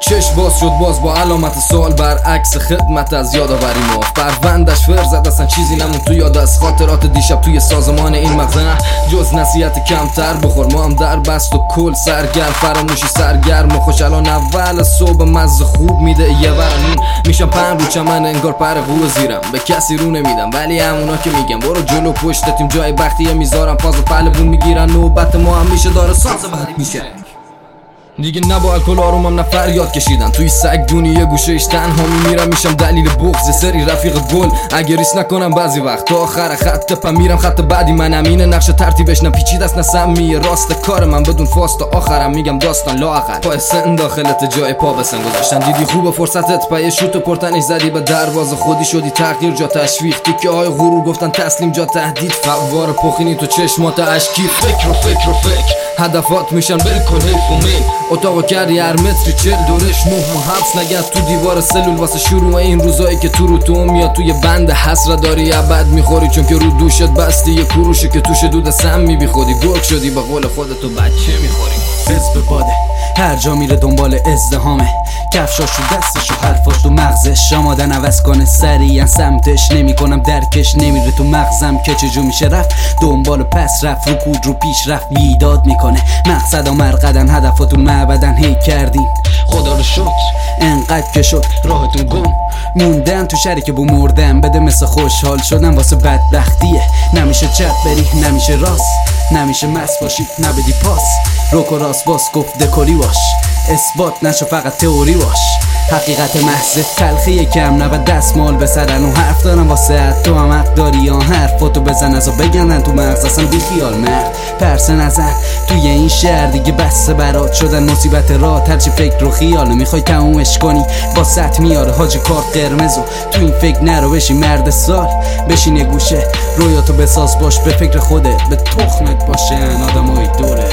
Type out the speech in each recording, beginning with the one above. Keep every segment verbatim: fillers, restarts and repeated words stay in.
چشم باز شد باز با علامت سوال برعکس خدمت از یادآوری ماف پروندش فر زد اصلا چیزی نمون تو یاد از خاطرات دیشب توی سازمان این مغزه جز نصیحت کمتر بخور ما هم در بست و کل سرگرم فراموشی سرگرم و خوش الان اول صبح مزه خوب میده یه ورنون میشم پن رو چمن انگار پر قور زیرم به کسی رو نمیدم ولی همونا که میگم برو جلو پشتتیم جای بختیه میذارم پاز و پلبون میگیرن نوبت ما هم میشه داره ساز بری میشه دیگه نه با الکل آرومم نه فریاد کشیدن توی سگ دونی یه گوشهش تنها میمیرم میشم دلیل بغض سری رفیق گل اگه ریس نکنم بعضی وقت تا آخر خط پا میرم خط بعدی منم اینه نقش ترتیبش نه پیچیده است نه سمیه راست کار من بدون فاست تا آخرم میگم داستان لااقل پای سن داخلت جای پا بسن گذاشتن دیدی خوب فرصتت پای شوت و پرتنش زدی به دروازه خودی شدی تغییر جا تشویق تیکه های غرور گفتن تسلیم جا تهدید فوار پخینی تو چشمات اشکی فکر و فکر و فکر هدفات میشن بالکل حیفومین اتاقو کردی هر متری چل دورش نه ماه حبس نگرد تو دیوار سلول واسه شروع این روزایی که تو رو تو میاد توی بند حسرت داری ابد میخوری چون که رو دوشت بستی یه کروشه که توش دود سم میبی خودی گرگ شدی با قول خودتو بچه میخوری حزب باده هر جا میره دنبال ازدهامه کفشاشو دستشو حرفاش تو مغزش آمادن عوض کنه سریعا سمتش نمیکنم درکش نمیره تو مغزم که چجور میشه رفت دنبال پس رفت رکود رو پیش رفت بیداد میکنه مقصد و مرقدن هدفاتون معبدن هی کردین خدا رو شکر انقدر که شد راهتون گم موندن تو شریک بو مردن بده مثل خوشحال شدن واسه بدبختیه نمیشه چپ بری نمیشه راست نمیشه مست باشی نبدی پاس روک و راست باز گفت دکوری باش اثبات نشو فقط تئوری باش حقیقت محض تلخی کم نبود دستمال بسرن و حرف دارم واسه تو هم حق داری یا حرفاتو بزن ازو بگنن تو مغز اصلا بی خیال مرد پرسه نزن توی این شهر دیگه بسته برات شدن مصیبت رات هرچی فکر رو خیال میخوای تمومش کنی با ست میاره حاج کار قرمزو تو این فکر نرو بشی مرد سال بشین یه گوشه رویاتو بساز باش به فکر خودت به تخمت باشن آدمای دوره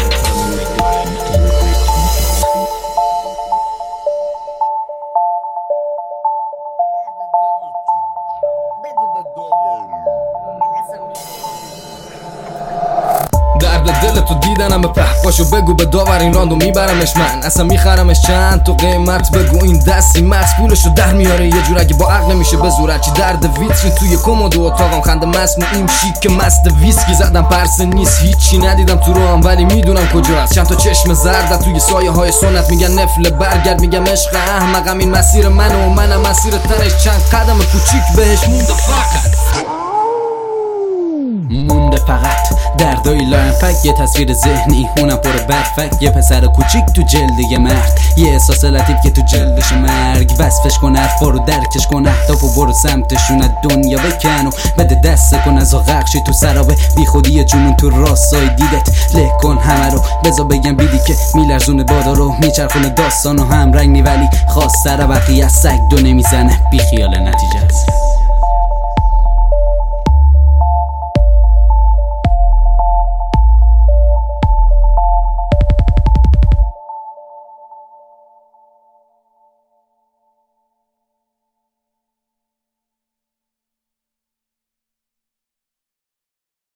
درد دلتو دیدنم به په پاشو بگو به داور این راندو میبرمش من اصلا میخرمش چند تو قیمت بگو این دستی مست پولشو در میاره یه جور اگه با عقل نمیشه بزور چی درد ویترین توی کمد و اتاقم خنده مصنوعیم شیک مست ویسکی زدم پرسه نیست هیچی ندیدم تو روام ولی میدونم کجا هست چند تا چشم زرد توی سایه های سنت میگن نفل برگرد میگم عشق احمقم این مسیر منو و منم مسیر تنش چند قدم کوچیک بهش مونده فقط مونده فقط دردای لاینفک یه تصویر ذهنی اونم پر برفک یه پسر کوچیک تو جلد یه مرد یه احساس لطیف که تو جلدش مرگ وصفش کن حرفا رو درکش کن اهداف و برو سمتشون دنیا بکن و بده دست کن از غرقشی تو سرابه بی خودی جنون تو راستای دیدت له کن همه رو بذار بگم بیدی که میلرزونه بادا رو میچرخونه داستان و هم رنگ نی ولی خواست سر وقتی از سگ دو نمیزنه بی خیال نتیجه است